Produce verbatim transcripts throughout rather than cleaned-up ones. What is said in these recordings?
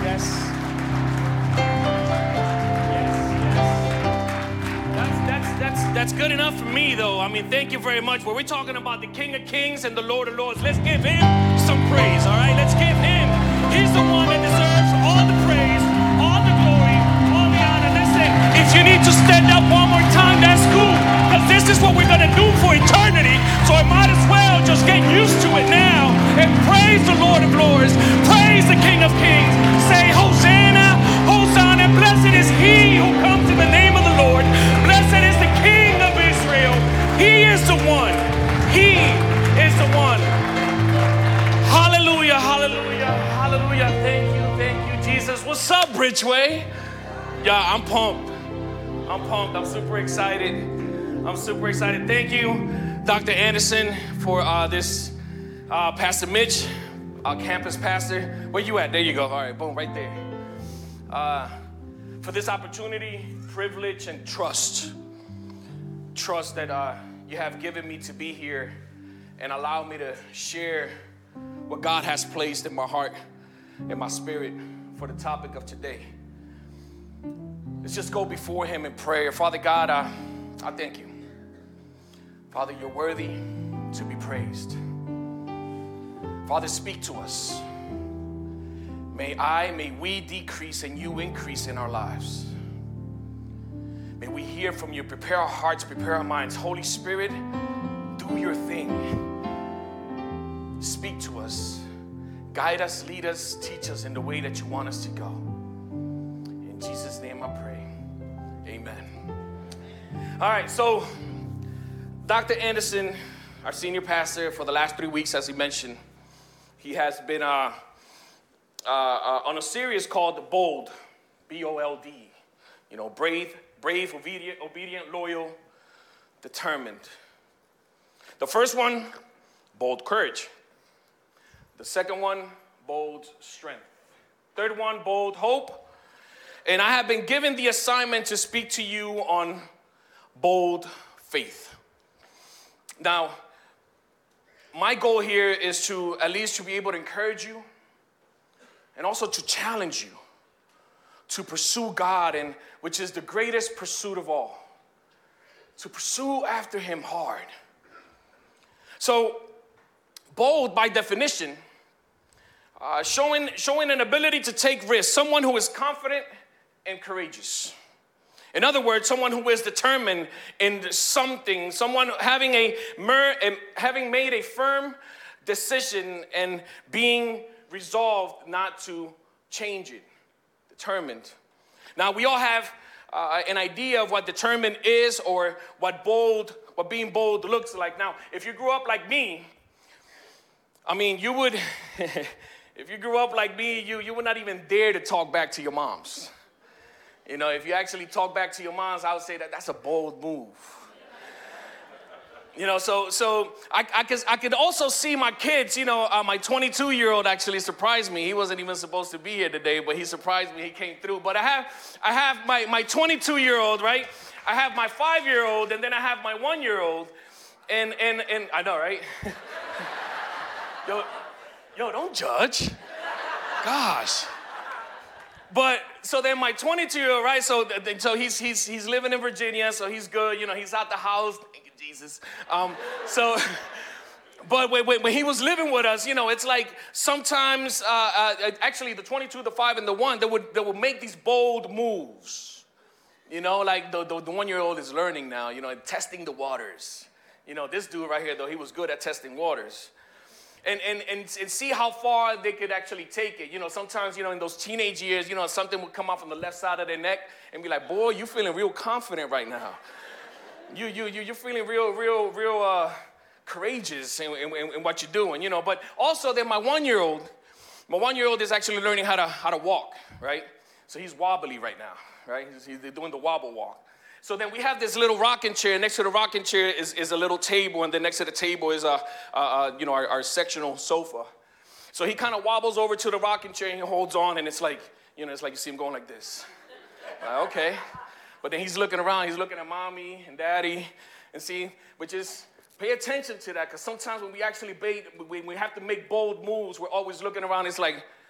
yes. Yes, yes. That's, that's, that's, that's good enough for me, though. I mean, thank you very much. But we're talking about the King of Kings and the Lord of Lords. Let's give him some praise, all right? Let's give him. He's the one that deserves all the praise, all the glory, all the honor. Listen, if you need to stand up one more time, that's cool. Because this is what we're going to do for eternity. So I might as well just get used to it now and praise the Lord of Lords. Praise the King of Kings. Say, Hosanna, Hosanna. Blessed is he who comes in the name of the Lord. Blessed is the King of Israel. He is the one. He is the one. Hallelujah, hallelujah, hallelujah. Thank you, thank you, Jesus. What's up, Bridgeway? Yeah, I'm pumped. I'm pumped. I'm super excited. I'm super excited. Thank you, Doctor Anderson, for uh, this. Uh, Pastor Mitch, our campus pastor. Where you at? There you go. All right, boom, right there. Uh, for this opportunity, privilege, and trust. Trust that uh, you have given me to be here and allow me to share what God has placed in my heart and my spirit for the topic of today. Let's just go before him in prayer. Father God, I, I thank you. Father, you're worthy to be praised. Father, speak to us. May I, may we decrease and you increase in our lives. May we hear from you. Prepare our hearts, prepare our minds. Holy Spirit, do your thing. Speak to us. Guide us, lead us, teach us in the way that you want us to go. In Jesus' name I pray. Amen. All right, so Doctor Anderson, our senior pastor for the last three weeks, as he mentioned, he has been uh, uh, uh, on a series called Bold, B O L D. You know, brave, brave, obedient, obedient, loyal, determined. The first one, bold courage. The second one, bold strength. Third one, bold hope. And I have been given the assignment to speak to you on bold faith. Now, my goal here is to at least to be able to encourage you and also to challenge you to pursue God, and which is the greatest pursuit of all. To pursue after him hard. So, bold by definition, uh, showing, showing an ability to take risks, someone who is confident and courageous. In other words, someone who is determined in something, someone having a having made a firm decision and being resolved not to change it. Determined. Now, we all have uh, an idea of what determined is or what bold, what being bold looks like. Now, if you grew up like me, I mean, you would, if you grew up like me, you, you would not even dare to talk back to your moms. You know, if you actually talk back to your moms, I would say that that's a bold move. You know, so so I, I, could, I could also see my kids, you know, uh, my twenty-two-year-old actually surprised me. He wasn't even supposed to be here today, but he surprised me. He came through. But I have I have my, my twenty-two-year-old, right? I have my five-year-old, and then I have my one-year-old. And, and, and I know, right? yo, yo, don't judge. Gosh. But so then my twenty-two-year-old, right? So so he's he's he's living in Virginia, so he's good. You know, he's out the house. Thank you, Jesus. Um, so, but when, when he was living with us, you know, it's like sometimes, uh, uh, actually, the twenty-two, the five, and the one, they would they would make these bold moves. You know, like the the, the one-year-old is learning now. You know, testing the waters. You know, this dude right here, though, he was good at testing waters. And, and and and see how far they could actually take it. You know, sometimes, you know, in those teenage years, you know, something would come off on the left side of their neck and be like, boy, you feeling real confident right now. You, you, you, you're feeling real, real, real uh, courageous in, in, in what you're doing, you know. But also then my one-year-old, my one-year-old is actually learning how to how to walk, right? So he's wobbly right now, right? He's, he's doing the wobble walk. So then we have this little rocking chair. Next to the rocking chair is, is a little table, and then next to the table is a, a, a you know our, our sectional sofa. So he kind of wobbles over to the rocking chair and he holds on, and it's like you know it's like you see him going like this. Like, okay, but then he's looking around. He's looking at mommy and daddy, and see, which is pay attention to that, because sometimes when we actually bait, when we have to make bold moves, we're always looking around. It's like,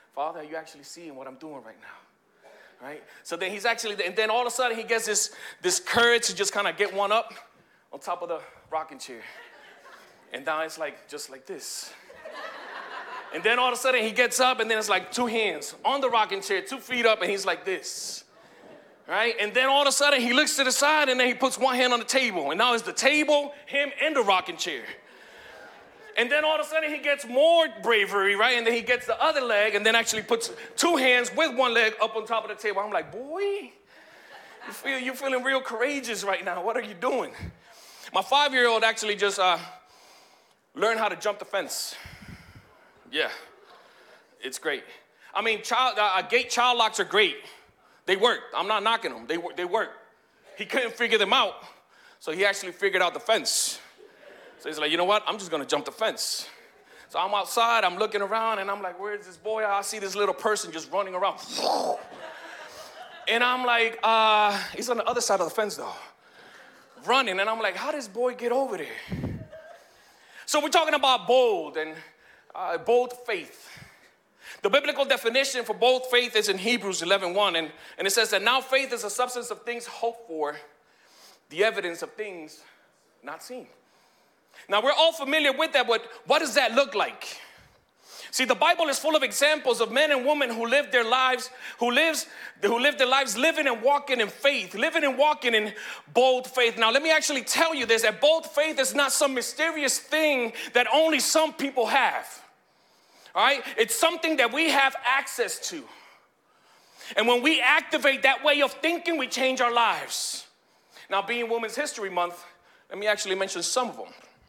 Father, are you actually seeing what I'm doing right now? Right? So then he's actually, and then all of a sudden he gets this, this courage to just kind of get one up on top of the rocking chair. And now it's like, just like this. And then all of a sudden he gets up and then it's like two hands on the rocking chair, two feet up, and he's like this. Right? And then all of a sudden he looks to the side and then he puts one hand on the table. And now it's the table, him, and the rocking chair. And then all of a sudden he gets more bravery, right? And then he gets the other leg and then actually puts two hands with one leg up on top of the table. I'm like, boy, you feel, you're feeling real courageous right now. What are you doing? My five-year-old actually just uh, learned how to jump the fence. Yeah, it's great. I mean, child, uh, gate child locks are great. They work. I'm not knocking them. They, they work. He couldn't figure them out, so he actually figured out the fence. So he's like, you know what? I'm just going to jump the fence. So I'm outside. I'm looking around, and I'm like, where's this boy? I see this little person just running around. And I'm like, uh, he's on the other side of the fence, though, running. And I'm like, how does this boy get over there? So we're talking about bold and uh, bold faith. The biblical definition for bold faith is in Hebrews eleven one, and, and it says that now faith is a substance of things hoped for, the evidence of things not seen. Now, we're all familiar with that, but what does that look like? See, the Bible is full of examples of men and women who live their lives, who lives, who live their lives living and walking in faith, living and walking in bold faith. Now, let me actually tell you this, that bold faith is not some mysterious thing that only some people have. All right? It's something that we have access to. And when we activate that way of thinking, we change our lives. Now, being Women's History Month, let me actually mention some of them.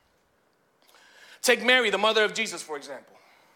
Take Mary, the mother of Jesus, for example.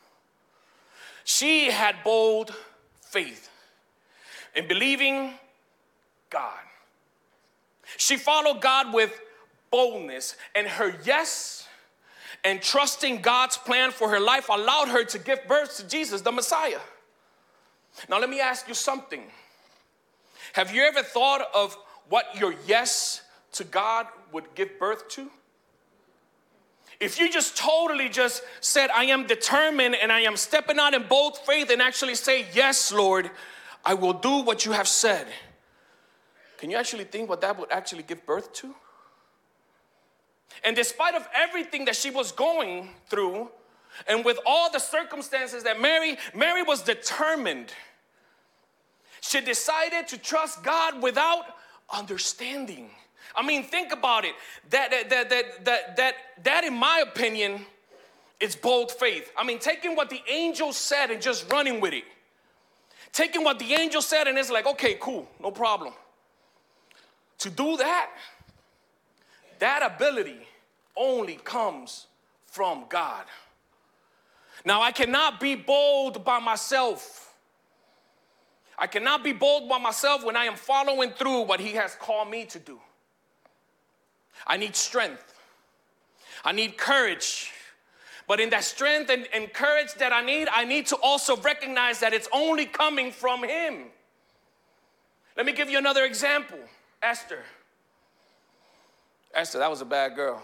She had bold faith in believing God. She followed God with boldness, and her yes and trusting God's plan for her life allowed her to give birth to Jesus, the Messiah. Now, let me ask you something. Have you ever thought of what your yes to God would give birth to? If you just totally just said, I am determined and I am stepping out in bold faith and actually say, yes, Lord, I will do what you have said. Can you actually think what that would actually give birth to? And despite of everything that she was going through, and with all the circumstances that Mary, Mary was determined. She decided to trust God without understanding. I mean, think about it. That, that, that, that, that, that, that, in my opinion, is bold faith. I mean, taking what the angel said and just running with it. Taking what the angel said and it's like, okay, cool, no problem. To do that, that ability only comes from God. Now, I cannot be bold by myself. I cannot be bold by myself when I am following through what he has called me to do. I need strength. I need courage. But in that strength and, and courage that I need, I need to also recognize that it's only coming from him. Let me give you another example. Esther. Esther, that was a bad girl.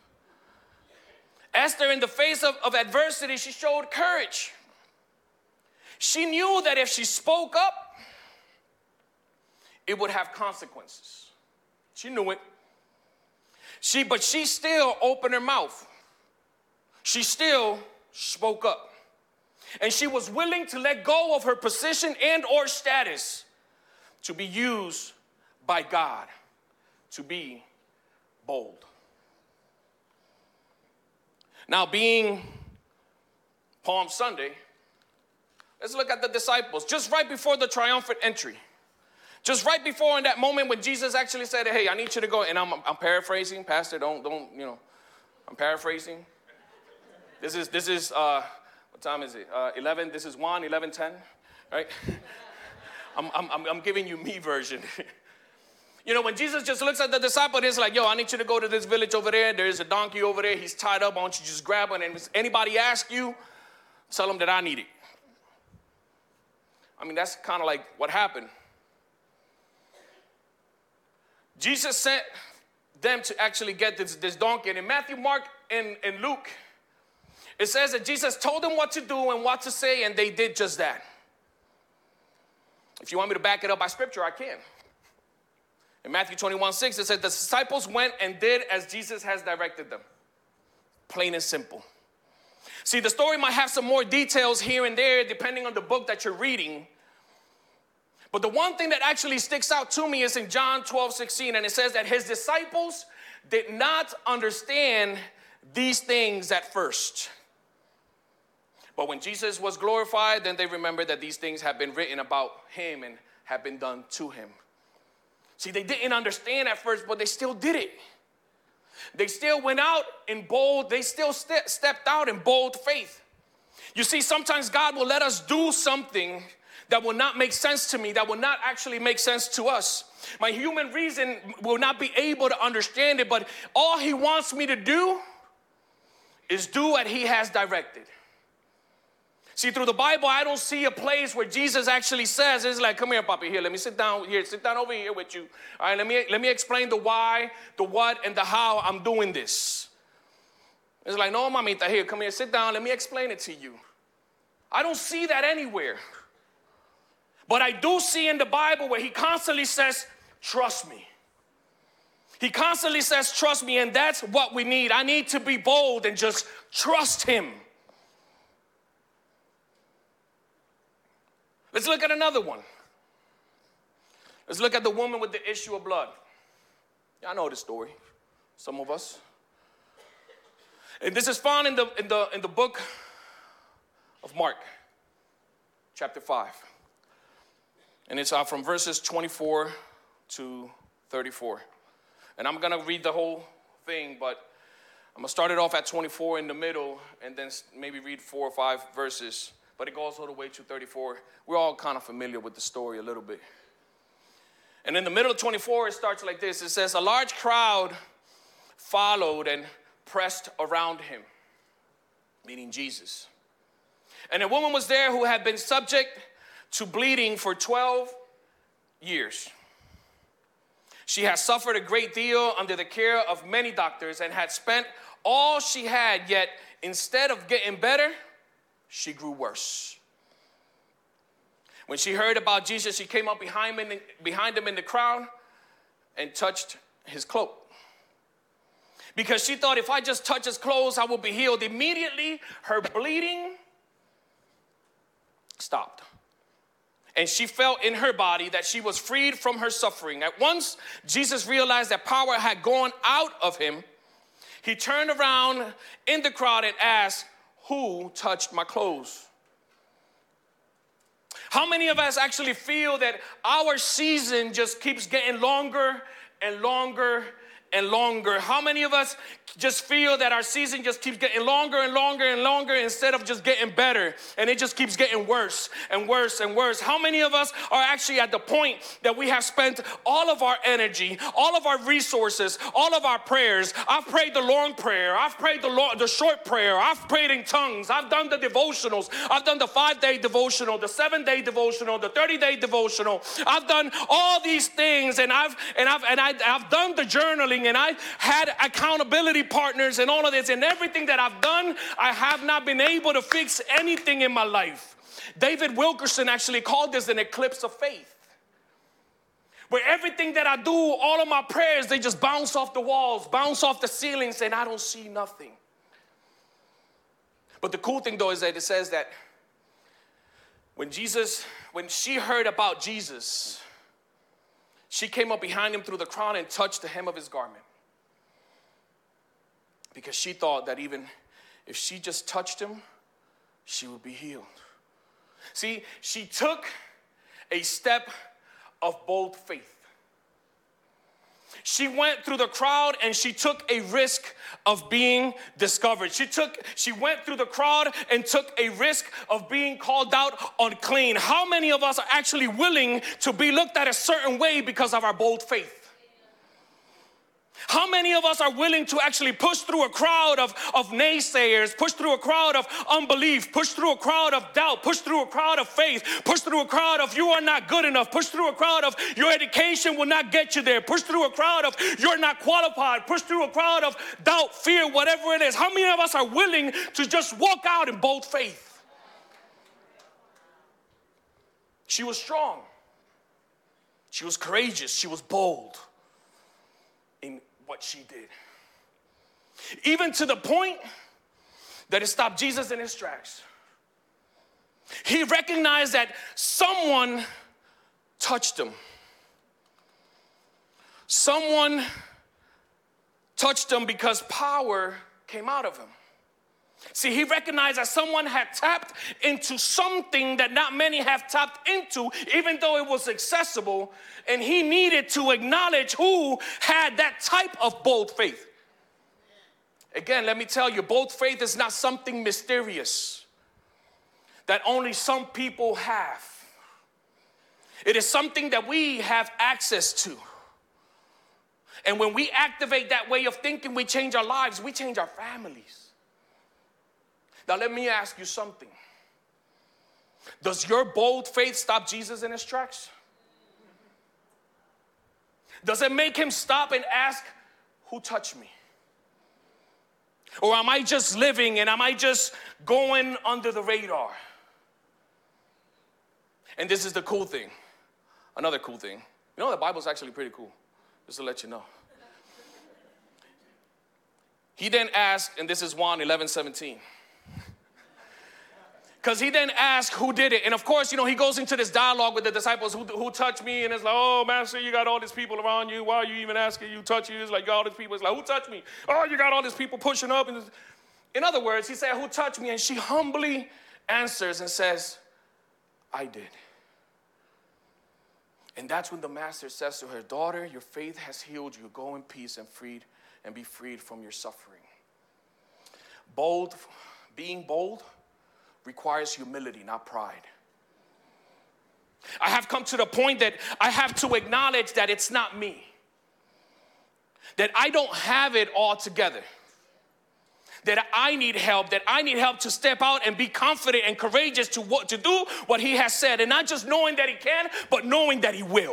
Esther, in the face of, of adversity, she showed courage. She knew that if she spoke up, it would have consequences. She knew it. She, but she still opened her mouth. She still spoke up. And she was willing to let go of her position and or status to be used by God, to be bold. Now, being Palm Sunday, let's look at the disciples. Just right before the triumphant entry, just right before in that moment when Jesus actually said, hey, I need you to go, and I'm, I'm paraphrasing, Pastor, don't, don't, you know, I'm paraphrasing. This is, this is, uh, what time is it? Uh, eleven, this is one, eleven ten, right? I'm, I'm, I'm giving you me version. You know, when Jesus just looks at the disciple, he's like, yo, I need you to go to this village over there. There's a donkey over there. He's tied up. Why don't you just grab one? And if anybody asks you, tell them that I need it. I mean, that's kind of like what happened. Jesus sent them to actually get this, this donkey. And in Matthew, Mark, and, and Luke, It says that Jesus told them what to do and what to say, and they did just that. If you want me to back it up by scripture, I can. In Matthew twenty-one six, it said, the disciples went and did as Jesus has directed them. Plain and simple. See, the story might have some more details here and there, depending on the book that you're reading. But the one thing that actually sticks out to me is in John twelve sixteen, and it says that his disciples did not understand these things at first. But when Jesus was glorified, then they remembered that these things have been written about him and have been done to him. See, they didn't understand at first, but they still did it. They still went out in bold, they still ste- stepped out in bold faith. You see, sometimes God will let us do something that will not make sense to me, that will not actually make sense to us. My human reason will not be able to understand it, but all he wants me to do is do what he has directed. See, through the Bible, I don't see a place where Jesus actually says, it's like, come here, Papi, here, let me sit down here, sit down over here with you. All right, let me, let me explain the why, the what, and the how I'm doing this. It's like, no, mamita, here, come here, sit down, let me explain it to you. I don't see that anywhere. But I do see in the Bible where he constantly says, trust me. He constantly says, trust me, and that's what we need. I need to be bold and just trust him. Let's look at another one. Let's look at the woman with the issue of blood. Y'all know the story, some of us. And this is found in the, in the, in the book of Mark, chapter five. And it's uh, from verses twenty-four to thirty-four. And I'm going to read the whole thing, but I'm going to start it off at twenty-four in the middle and then maybe read four or five verses. But it goes all the way to thirty-four. We're all kind of familiar with the story a little bit. And in the middle of twenty-four, it starts like this. It says, a large crowd followed and pressed around him, meaning Jesus. And a woman was there who had been subject to bleeding for twelve years. She had suffered a great deal under the care of many doctors and had spent all she had, yet instead of getting better, she grew worse. When she heard about Jesus, she came up behind him, in, behind him in the crowd and touched his cloak. Because she thought, if I just touch his clothes, I will be healed. Immediately, her bleeding stopped. And she felt in her body that she was freed from her suffering. At once, Jesus realized that power had gone out of him. He turned around in the crowd and asked, who touched my clothes? How many of us actually feel that our season just keeps getting longer and longer and longer? How many of us just feel that our season just keeps getting longer and longer and longer instead of just getting better, and it just keeps getting worse and worse and worse? How many of us are actually at the point that we have spent all of our energy, all of our resources, all of our prayers? I've prayed the long prayer, I've prayed the long, the short prayer, I've prayed in tongues, I've done the devotionals, I've done the five-day devotional, the seven-day devotional, the thirty-day devotional. I've done all these things, and I've and I've and I, I've done the journaling, and I had accountability partners and all of this, and everything that I've done, I have not been able to fix anything in my life. David Wilkerson actually called this an eclipse of faith, where everything that I do, all of my prayers, they just bounce off the walls, bounce off the ceilings, and I don't see nothing. But the cool thing, though, is that it says that when Jesus, when she heard about Jesus, she came up behind him through the crowd and touched the hem of his garment. Because she thought that even if she just touched him, she would be healed. See, she took a step of bold faith. She went through the crowd and she took a risk of being discovered. She took, she went through the crowd and took a risk of being called out unclean. How many of us are actually willing to be looked at a certain way because of our bold faith? How many of us are willing to actually push through a crowd of, of naysayers, push through a crowd of unbelief, push through a crowd of doubt, push through a crowd of faith, push through a crowd of you are not good enough, push through a crowd of your education will not get you there, push through a crowd of you're not qualified, push through a crowd of doubt, fear, whatever it is. How many of us are willing to just walk out in bold faith? She was strong. She was courageous. She was bold in what she did. Even to the point that it stopped Jesus in his tracks. He recognized that someone touched him. Someone touched him because power came out of him. See, he recognized that someone had tapped into something that not many have tapped into, even though it was accessible, and he needed to acknowledge who had that type of bold faith. Again, let me tell you, bold faith is not something mysterious that only some people have. It is something that we have access to. And when we activate that way of thinking, we change our lives, we change our families. Now, let me ask you something. Does your bold faith stop Jesus in his tracks? Does it make him stop and ask, who touched me? Or am I just living and am I just going under the radar? And this is the cool thing. Another cool thing. You know, the Bible's actually pretty cool. Just to let you know. He then asked, and this is John eleven seventeen. Because he then asked who did it. And of course, you know, he goes into this dialogue with the disciples, who, who touched me? And it's like, oh, master, you got all these people around you. Why are you even asking you touch you? It's like, you got all these people. It's like, who touched me? Oh, you got all these people pushing up. And in other words, he said, who touched me? And she humbly answers and says, I did. And that's when the master says to her, daughter, your faith has healed you. Go in peace and freed and be freed from your suffering. Bold, being bold, requires humility, not pride. I have come to the point that I have to acknowledge that it's not me. That I don't have it all together. That I need help, that I need help to step out and be confident and courageous to what to do what he has said. And not just knowing that he can, but knowing that he will.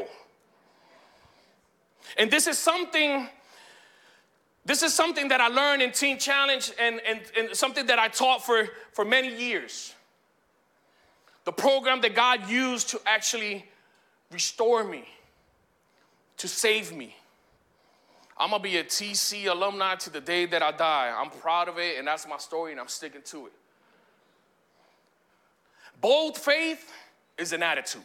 And this is something This is something that I learned in Teen Challenge and, and, and something that I taught for, for many years. The program that God used to actually restore me, to save me. I'm going to be a T C alumni to the day that I die. I'm proud of it, and that's my story, and I'm sticking to it. Bold faith is an attitude.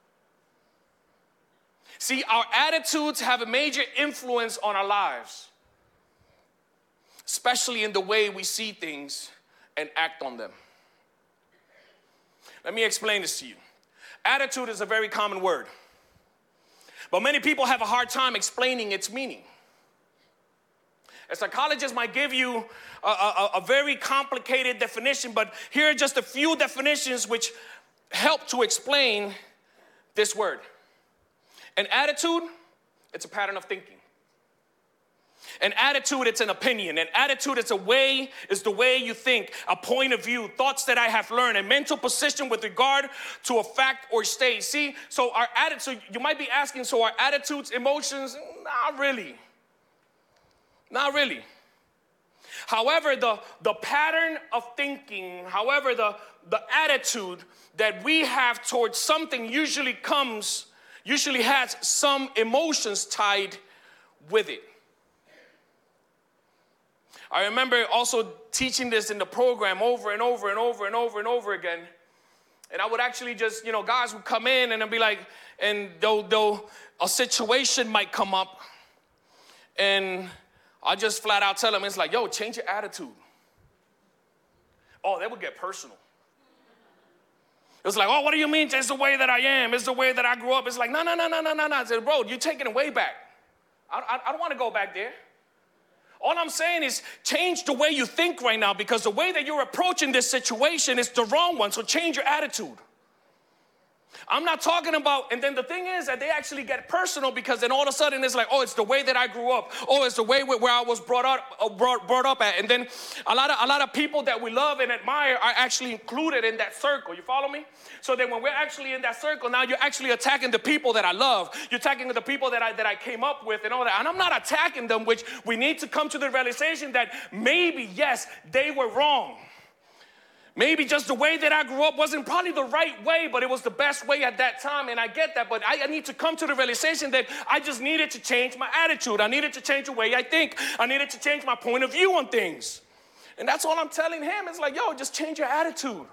See, our attitudes have a major influence on our lives, especially in the way we see things and act on them. Let me explain this to you. Attitude is a very common word, but many people have a hard time explaining its meaning. A psychologist might give you a, a, a very complicated definition, but here are just a few definitions which help to explain this word. An attitude, it's a pattern of thinking. An attitude, it's an opinion. An attitude, it's a way, is the way you think, a point of view, thoughts that I have learned, a mental position with regard to a fact or state. See, so our attitude, you might be asking, so our attitudes, emotions, not really. Not really. However, the, the pattern of thinking, however, the, the attitude that we have towards something usually comes, usually has some emotions tied with it. I remember also teaching this in the program over and over and over and over and over again. And I would actually just, you know, guys would come in and I'd be like, and though, though a situation might come up, and I just flat out tell them, it's like, yo, change your attitude. Oh, they would get personal. It was like, oh, what do you mean? It's the way that I am. It's the way that I grew up. It's like, no, no, no, no, no, no, no. I said, bro, you're taking it way back. I, I, I don't want to go back there. All I'm saying is change the way you think right now, because the way that you're approaching this situation is the wrong one. So change your attitude. I'm not talking about, and then the thing is that they actually get personal because then all of a sudden it's like, oh, it's the way that I grew up. Oh, it's the way where I was brought up, uh, brought, brought up at. And then a lot of a lot of people that we love and admire are actually included in that circle. You follow me? So then when we're actually in that circle, now you're actually attacking the people that I love. You're attacking the people that I that I came up with and all that. And I'm not attacking them, which we need to come to the realization that maybe, yes, they were wrong. Maybe just the way that I grew up wasn't probably the right way, but it was the best way at that time, and I get that. But I, I need to come to the realization that I just needed to change my attitude. I needed to change the way I think. I needed to change my point of view on things. And that's all I'm telling him. It's like, yo, just change your attitude.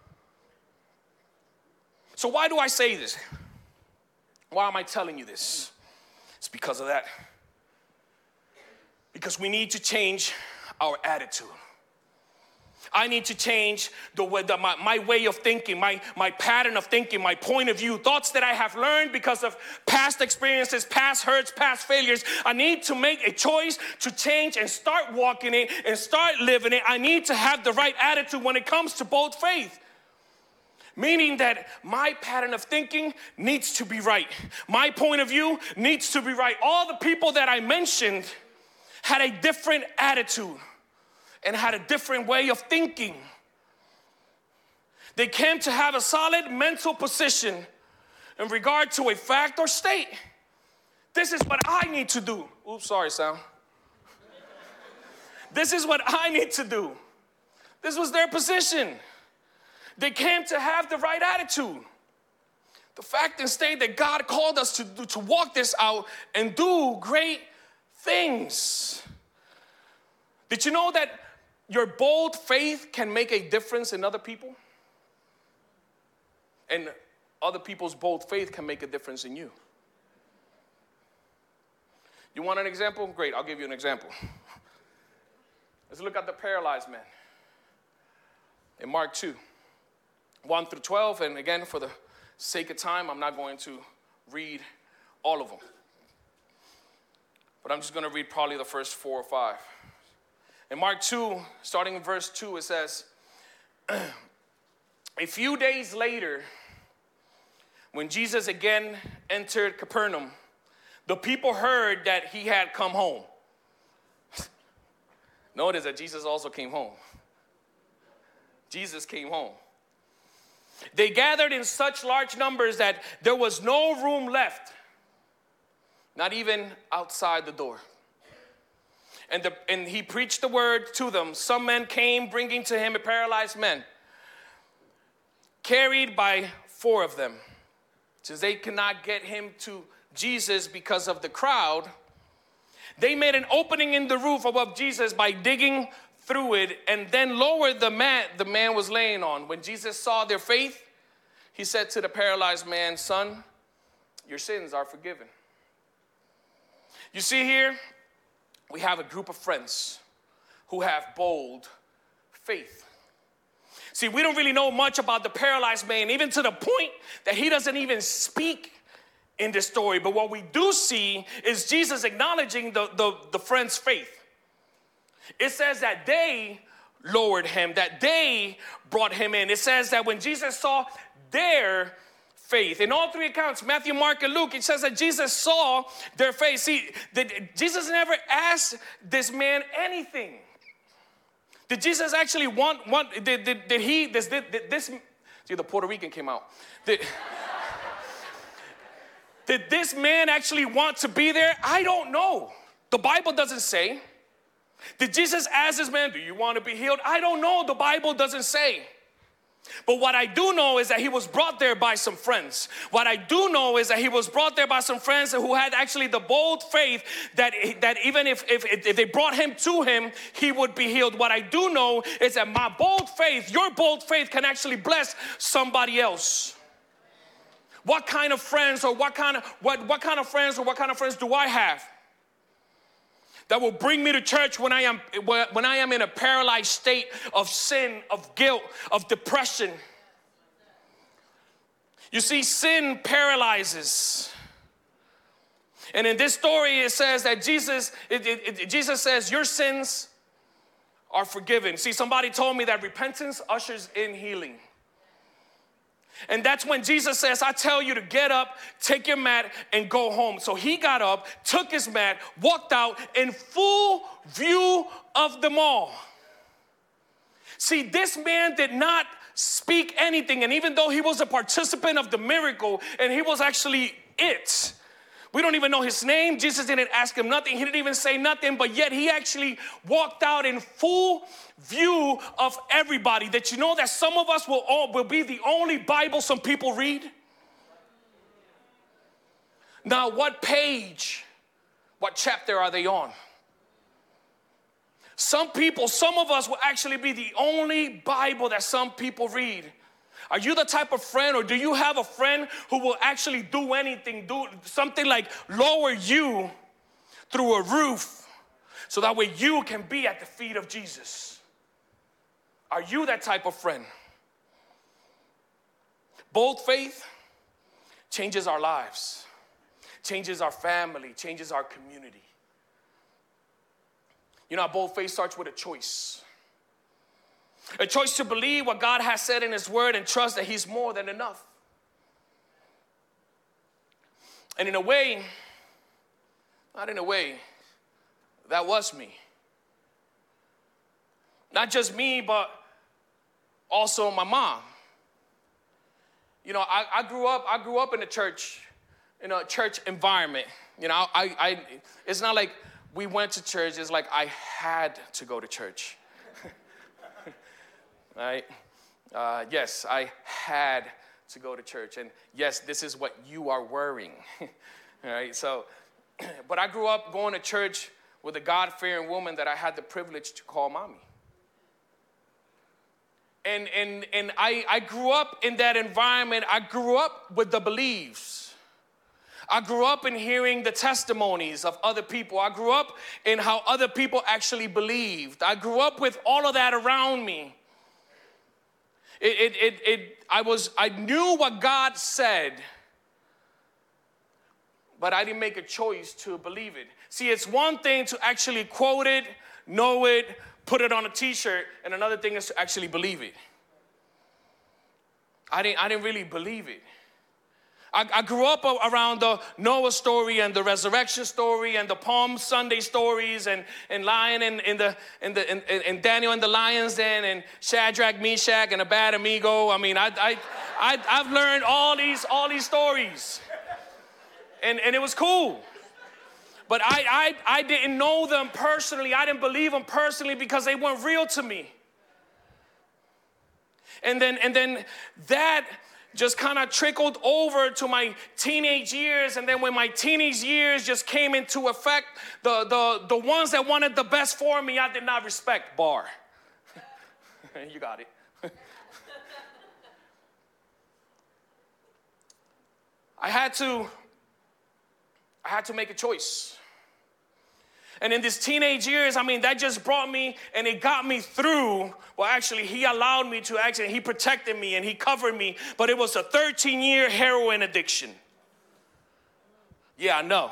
So why do I say this? Why am I telling you this? It's because of that. Because we need to change our attitude. I need to change the way, the, my, my way of thinking, my, my pattern of thinking, my point of view, thoughts that I have learned because of past experiences, past hurts, past failures. I need to make a choice to change and start walking it and start living it. I need to have the right attitude when it comes to both faith. Meaning that my pattern of thinking needs to be right. My point of view needs to be right. All the people that I mentioned had a different attitude and had a different way of thinking. They came to have a solid mental position in regard to a fact or state. This is what I need to do. Oops, sorry, Sal. This is what I need to do. This was their position. They came to have the right attitude. The fact and state that God called us to do, to walk this out and do great things. Did you know that your bold faith can make a difference in other people? And other people's bold faith can make a difference in you. You want an example? Great, I'll give you an example. Let's look at the paralyzed man in Mark two, one through twelve. And again, for the sake of time, I'm not going to read all of them. But I'm just going to read probably the first four or five. In Mark two, starting in verse two, it says, a few days later, when Jesus again entered Capernaum, the people heard that he had come home. Notice that Jesus also came home. Jesus came home. They gathered in such large numbers that there was no room left, not even outside the door. And, the, and he preached the word to them. Some men came bringing to him a paralyzed man, carried by four of them. Since they could not get him to Jesus because of the crowd, they made an opening in the roof above Jesus by digging through it and then lowered the mat the man was laying on. When Jesus saw their faith, he said to the paralyzed man, son, your sins are forgiven. You see here, we have a group of friends who have bold faith. See, we don't really know much about the paralyzed man, even to the point that he doesn't even speak in this story. But what we do see is Jesus acknowledging the, the, the friend's faith. It says that they lowered him, that they brought him in. It says that when Jesus saw their faith, in all three accounts, Matthew, Mark, and Luke, it says that Jesus saw their faith. See, the, Jesus never asked this man anything. Did Jesus actually want, want did, did, did he, this, did, this, see, the Puerto Rican came out. Did, did this man actually want to be there? I don't know. The Bible doesn't say. Did Jesus ask this man, do you want to be healed? I don't know. The Bible doesn't say. But what I do know is that he was brought there by some friends. What I do know is that he was brought there by some friends who had actually the bold faith that, that even if, if, if they brought him to him, he would be healed. What I do know is that my bold faith, your bold faith, can actually bless somebody else. What kind of friends or what kind of what, what kind of friends or what kind of friends do I have that will bring me to church when I am when I am in a paralyzed state of sin, of guilt, of depression? You see, sin paralyzes. And in this story, it says that Jesus, it, it, it, Jesus says, your sins are forgiven. See, somebody told me that repentance ushers in healing. And that's when Jesus says, I tell you to get up, take your mat, and go home. So he got up, took his mat, walked out in full view of them all. See, this man did not speak anything. And even though he was a participant of the miracle, and he was actually it, we don't even know his name. Jesus didn't ask him nothing. He didn't even say nothing, but yet he actually walked out in full view of everybody. That you know that some of us will all will be the only Bible some people read. Now, what page, what chapter are they on? Some people, some of us will actually be the only Bible that some people read. Are you the type of friend, or do you have a friend who will actually do anything, do something like lower you through a roof so that way you can be at the feet of Jesus? Are you that type of friend? Bold faith changes our lives, changes our family, changes our community. You know, bold faith starts with a choice. A choice to believe what God has said in his word and trust that he's more than enough. And in a way, not in a way, that was me. Not just me, but also my mom. You know, I, I grew up, I grew up in a church, in a church environment. You know, I, I, it's not like we went to church, it's like I had to go to church. Right? Uh, yes, I had to go to church. And yes, this is what you are wearing. All right? So, but I grew up going to church with a God-fearing woman that I had the privilege to call mommy. And, and, and I, I grew up in that environment. I grew up with the beliefs. I grew up in hearing the testimonies of other people. I grew up in how other people actually believed. I grew up with all of that around me. It, it, it, it, I was, I knew what God said, but I didn't make a choice to believe it. See, it's one thing to actually quote it, know it, put it on a t-shirt, and another thing is to actually believe it. I didn't, I didn't really believe it. I, I grew up around the Noah story and the resurrection story and the Palm Sunday stories and, and lion and, and, the, and, the, and, and Daniel and the lion's den and Shadrach, Meshach, and Abednego. I mean, I, I, I, I've learned all these, all these stories. And, and it was cool. But I, I, I didn't know them personally. I didn't believe them personally because they weren't real to me. And then, and then that just kind of trickled over to my teenage years. And then when my teenage years just came into effect, the, the, the ones that wanted the best for me, I did not respect. Bar. You got it. I had to, I had to make a choice. And in these teenage years, I mean, that just brought me and it got me through. Well, actually, he allowed me to actually, he protected me and he covered me. But it was a thirteen-year heroin addiction. Yeah, I know.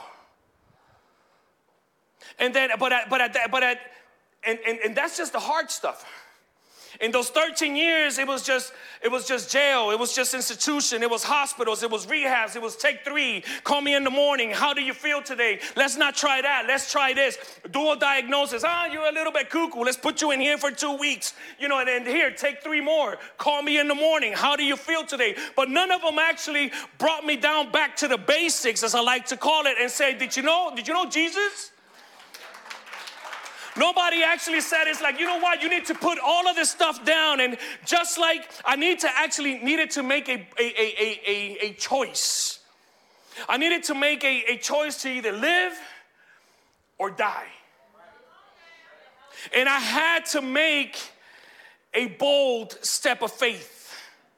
And then, but at, but at, but at, and, and, and that's just the hard stuff. In those thirteen years, it was just, it was just jail. It was just institution. It was hospitals. It was rehabs. It was take three. Call me in the morning. How do you feel today? Let's not try that. Let's try this. Dual diagnosis. Ah, you're a little bit cuckoo. Let's put you in here for two weeks. You know, and then here, take three more. Call me in the morning. How do you feel today? But none of them actually brought me down back to the basics, as I like to call it, and say, did you know, did you know Jesus? Nobody actually said, it's like, you know what, you need to put all of this stuff down. And just like I need to actually needed to make a, a, a, a, a choice. I needed to make a, a choice to either live or die. And I had to make a bold step of faith.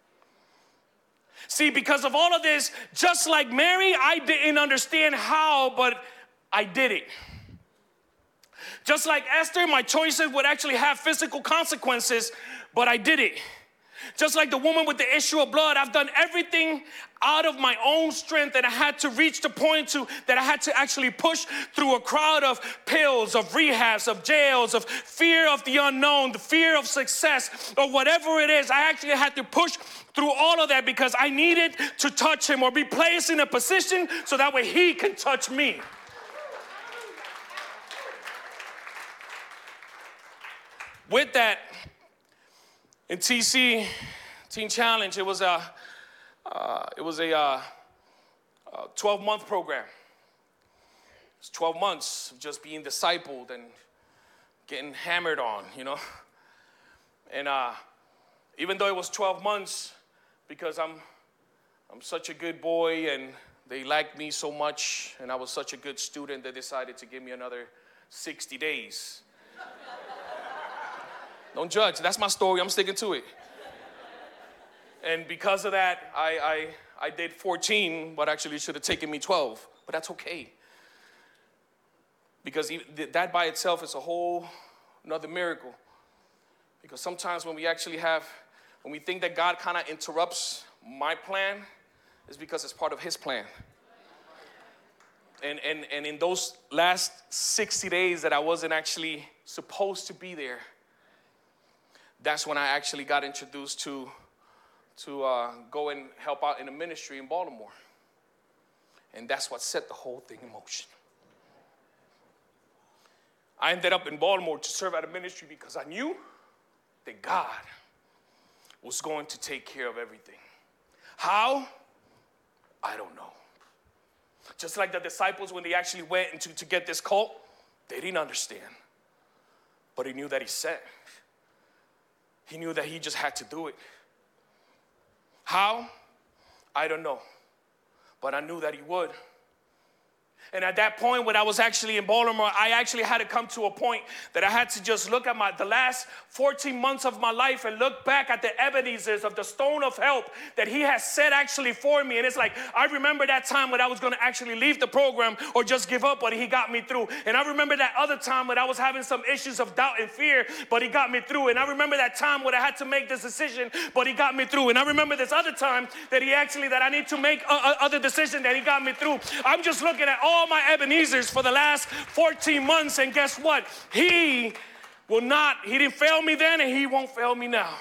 See, because of all of this, just like Mary, I didn't understand how, but I did it. Just like Esther, my choices would actually have physical consequences, but I did it. Just like the woman with the issue of blood, I've done everything out of my own strength, and I had to reach the point to that I had to actually push through a crowd of pills, of rehabs, of jails, of fear of the unknown, the fear of success, or whatever it is. I actually had to push through all of that because I needed to touch him or be placed in a position so that way he can touch me. With that, in T C, Teen Challenge, it was a uh, it was a uh, twelve-month program. It's twelve months of just being discipled and getting hammered on, you know. And uh, even though it was twelve months, because I'm I'm such a good boy and they liked me so much, and I was such a good student, they decided to give me another sixty days. Don't judge. That's my story. I'm sticking to it. And because of that, I, I, I did fourteen, but actually it should have taken me twelve. But that's okay. Because that by itself is a whole another miracle. Because sometimes when we actually have, when we think that God kind of interrupts my plan, it's because it's part of his plan. And, and, and in those last sixty days that I wasn't actually supposed to be there, that's when I actually got introduced to, to uh, go and help out in a ministry in Baltimore. And that's what set the whole thing in motion. I ended up in Baltimore to serve at a ministry because I knew that God was going to take care of everything. How? I don't know. Just like the disciples when they actually went into to get this cult, they didn't understand. But he knew that he said. He knew that he just had to do it. How? I don't know. But I knew that he would. And at that point, when I was actually in Baltimore, I actually had to come to a point that I had to just look at my the last fourteen months of my life and look back at the Ebenezer's of the stone of help that he has set actually for me. And it's like, I remember that time when I was going to actually leave the program or just give up, but he got me through. And I remember that other time when I was having some issues of doubt and fear, but he got me through. And I remember that time when I had to make this decision, but he got me through. And I remember this other time that he actually, that I need to make a, a other decision that he got me through. I'm just looking at all my Ebenezer's for the last fourteen months, and guess what? He will not, he didn't fail me then, and he won't fail me now.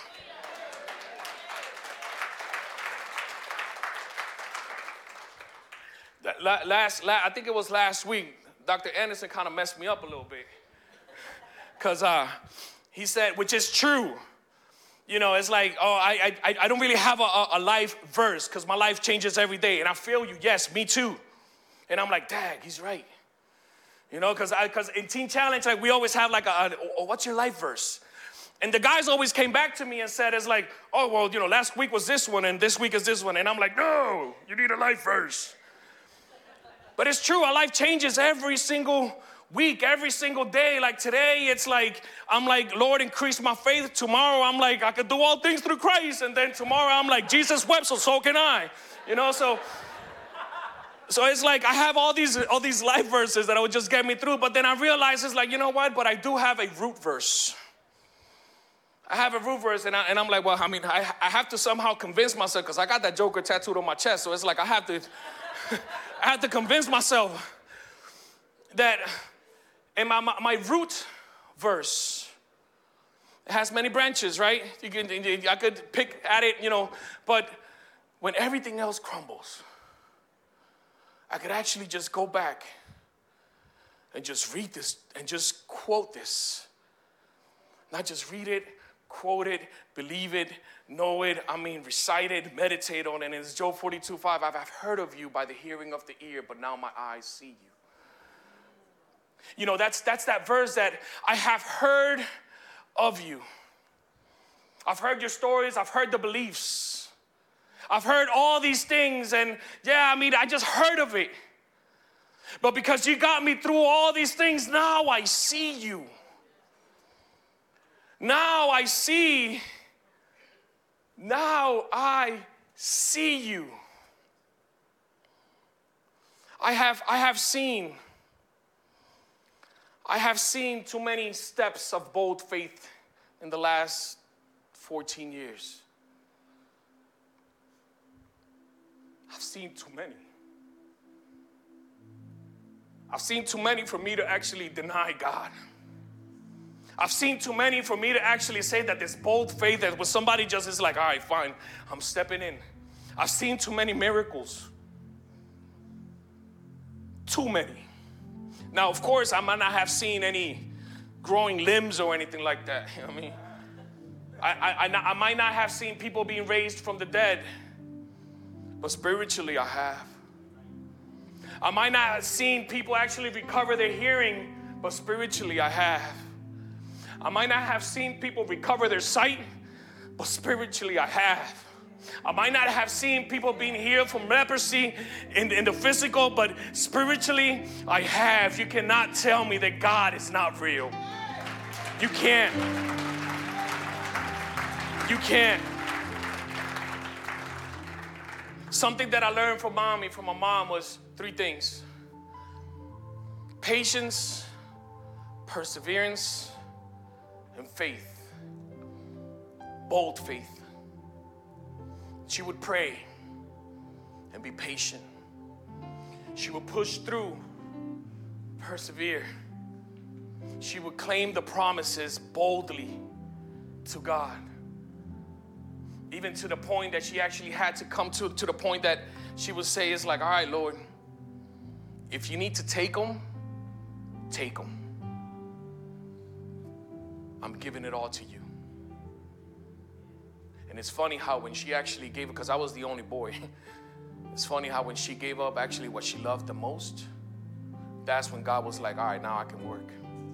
Last, last, I think it was last week, Doctor Anderson kind of messed me up a little bit. Because uh, he said, which is true. You know, it's like, oh, I, I, I don't really have a, a life verse because my life changes every day. And I feel you. Yes, me too. And I'm like, dang, he's right. You know, because because in Teen Challenge, like we always have like a, a oh, what's your life verse? And the guys always came back to me and said, it's like, oh, well, you know, last week was this one and this week is this one. And I'm like, no, you need a life verse. But it's true, our life changes every single week, every single day. Like today, it's like, I'm like, Lord, increase my faith. Tomorrow, I'm like, I could do all things through Christ. And then tomorrow, I'm like, Jesus wept, so so can I. You know, so... So it's like I have all these all these life verses that would just get me through, but then I realized it's like, you know what, but I do have a root verse. I have a root verse, and, I, and I'm like, well, I mean, I, I have to somehow convince myself, because I got that Joker tattooed on my chest, so it's like I have to, I have to convince myself that in my, my, my root verse, it has many branches, right? You can, I could pick at it, you know, but when everything else crumbles, I could actually just go back and just read this and just quote this. Not just read it, quote it, believe it, know it, I mean recite it, meditate on it. And it's Job forty-two five, I've heard of you by the hearing of the ear, but now my eyes see you. You know, that's, that's that verse that I have heard of you. I've heard your stories, I've heard the beliefs. I've heard all these things, and yeah, I mean, I just heard of it. But because you got me through all these things, now I see you. Now I see, now I see you. I have, I have seen, I have seen too many steps of bold faith in the last fourteen years. I've seen too many. I've seen too many for me to actually deny God. I've seen too many for me to actually say that this bold faith that when somebody just is like, all right, fine, I'm stepping in. I've seen too many miracles. Too many. Now, of course, I might not have seen any growing limbs or anything like that. You know what I mean? I, I, I, I might not have seen people being raised from the dead, but spiritually I have. I might not have seen people actually recover their hearing, but spiritually I have. I might not have seen people recover their sight, but spiritually I have. I might not have seen people being healed from leprosy in, in the physical, but spiritually I have. You cannot tell me that God is not real. You can't. You can't. Something that I learned from mommy, from my mom, was three things: patience, perseverance, and faith. Bold faith. She would pray and be patient. She would push through, persevere. She would claim the promises boldly to God. Even to the point that she actually had to come to, to the point that she would say, it's like, all right, Lord, if you need to take them, take them. I'm giving it all to you. And it's funny how when she actually gave it, because I was the only boy, it's funny how when she gave up actually what she loved the most, that's when God was like, all right, now I can work.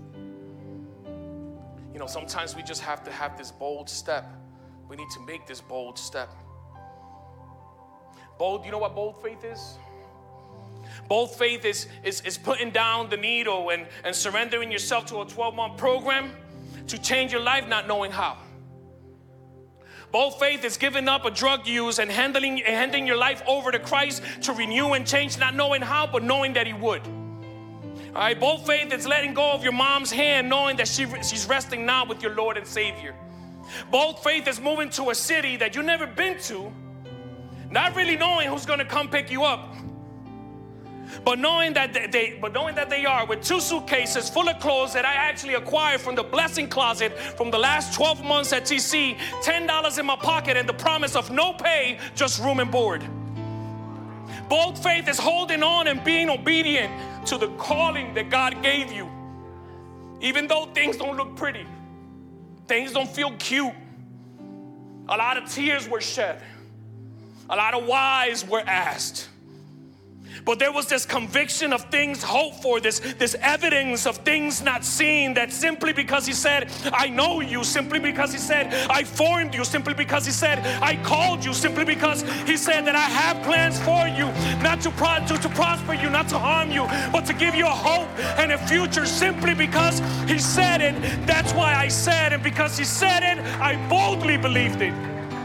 You know, sometimes we just have to have this bold step. We need to make this bold step. Bold, you know what bold faith is? Bold faith is, is, is putting down the needle and, and surrendering yourself to a twelve-month program to change your life, not knowing how. Bold faith is giving up a drug use and handling, handing your life over to Christ to renew and change, not knowing how, but knowing that He would. All right, bold faith is letting go of your mom's hand, knowing that she, she's resting now with your Lord and Savior. Bold faith is moving to a city that you've never been to, not really knowing who's going to come pick you up, but knowing that they, they, but knowing that they are with two suitcases full of clothes that I actually acquired from the blessing closet from the last twelve months at T C, ten dollars in my pocket, and the promise of no pay, just room and board. Bold faith is holding on and being obedient to the calling that God gave you, even though things don't look pretty. Things don't feel cute. A lot of tears were shed. A lot of whys were asked. But there was this conviction of things hoped for, this, this evidence of things not seen, that simply because He said, I know you, simply because He said, I formed you, simply because He said, I called you, simply because He said that I have plans for you, not to, pro- to, to prosper you, not to harm you, but to give you a hope and a future, simply because He said it. That's why I said, and because He said it, I boldly believed it.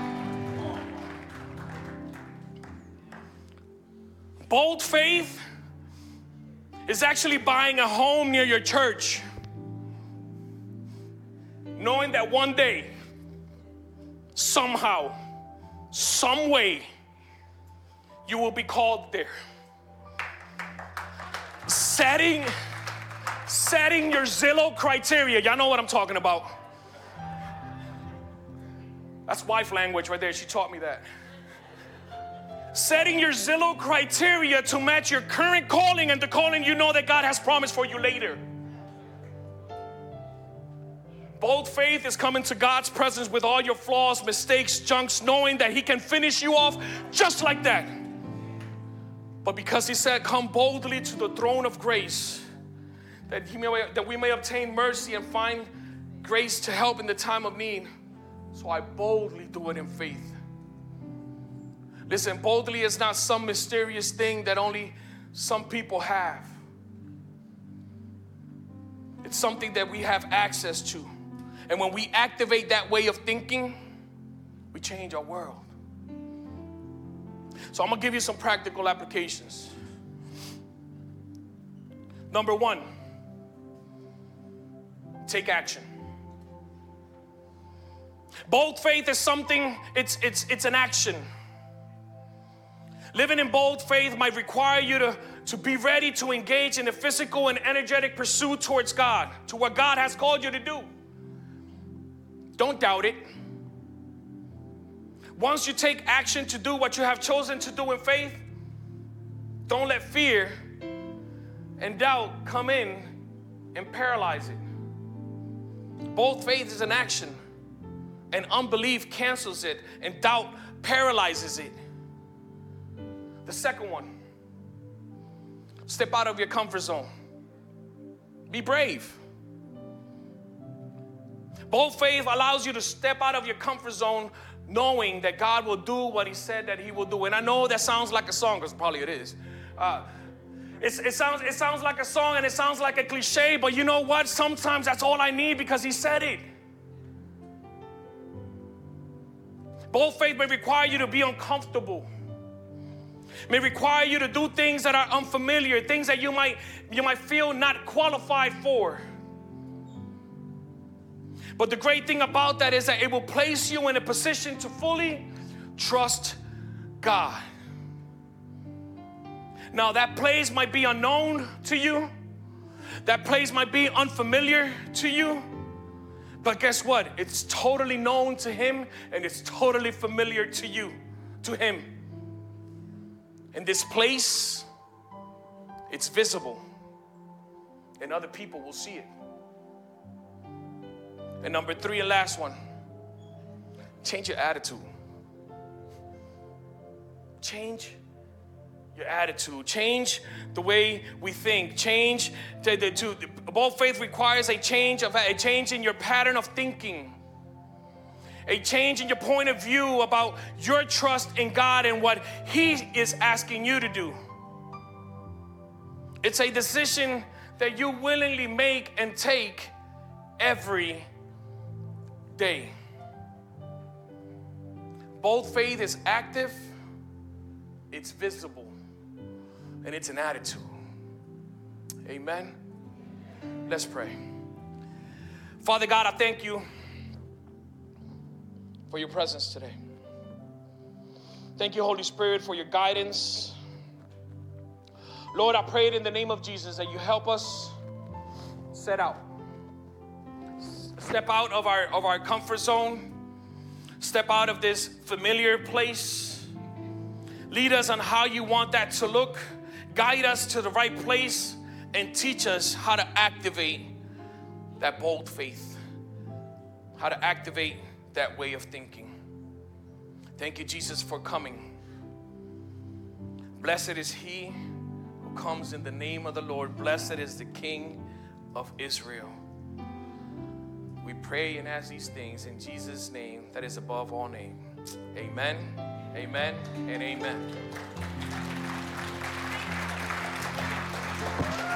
Bold faith is actually buying a home near your church, knowing that one day, somehow, some way, you will be called there. Setting, setting your Zillow criteria. Y'all know what I'm talking about. That's wife language right there. She taught me that. Setting your Zillow criteria to match your current calling and the calling you know that God has promised for you later. Bold faith is coming to God's presence with all your flaws, mistakes, junks, knowing that He can finish you off just like that. But because He said, come boldly to the throne of grace, that, he may, that we may obtain mercy and find grace to help in the time of need. So I boldly do it in faith. Listen, boldly is not some mysterious thing that only some people have. It's something that we have access to. And when we activate that way of thinking, we change our world. So I'm going to give you some practical applications. Number one, take action. Bold faith is something, it's, it's, it's an action. Living in bold faith might require you to, to be ready to engage in the physical and energetic pursuit towards God, to what God has called you to do. Don't doubt it. Once you take action to do what you have chosen to do in faith, don't let fear and doubt come in and paralyze it. Bold faith is an action, and unbelief cancels it, and doubt paralyzes it. The second one, step out of your comfort zone. Be brave. Bold faith allows you to step out of your comfort zone knowing that God will do what he said that he will do. And I know that sounds like a song, because probably it is. Uh, it's, it, sounds, it sounds like a song and it sounds like a cliche, but you know what? Sometimes that's all I need because he said it. Bold faith may require you to be uncomfortable. May require you to do things that are unfamiliar, things that you might, you might feel not qualified for. But the great thing about that is that it will place you in a position to fully trust God. Now, that place might be unknown to you. That place might be unfamiliar to you. But guess what? It's totally known to him, and it's totally familiar to you, to him. In this place, it's visible, and other people will see it. And number three and last one, change your attitude. Change your attitude. Change the way we think. Change the, the, to, bold faith requires a change of a change in your pattern of thinking. A change in your point of view about your trust in God and what he is asking you to do. It's a decision that you willingly make and take every day. Bold faith is active, it's visible, and it's an attitude. Amen. Let's pray. Father God, I thank you for your presence today. Thank you, Holy Spirit, for your guidance. Lord, I pray in the name of Jesus that you help us set out. Step out of our, of our comfort zone. Step out of this familiar place. Lead us on how you want that to look. Guide us to the right place and teach us how to activate that bold faith. How to activate that way of thinking. Thank you, Jesus, for coming. Blessed is he who comes in the name of the Lord. Blessed is the King of Israel. We pray and ask these things in Jesus' name that is above all name. Amen, amen, and amen.